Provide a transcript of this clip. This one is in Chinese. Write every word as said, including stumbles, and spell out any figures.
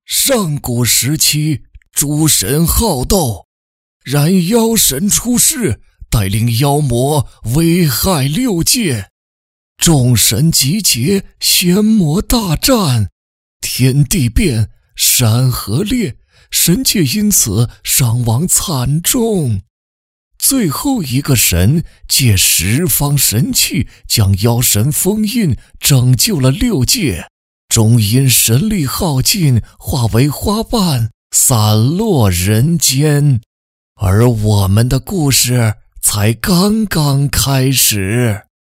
上古时期，诸神好斗，然妖神出世，带领妖魔危害六界。众神集结，仙魔大战，天地变，山河裂，神界因此伤亡惨重。最后一个神借十方神器将妖神封印，拯救了六界，终因神力耗尽，化为花瓣散落人间。而我们的故事才刚刚开始。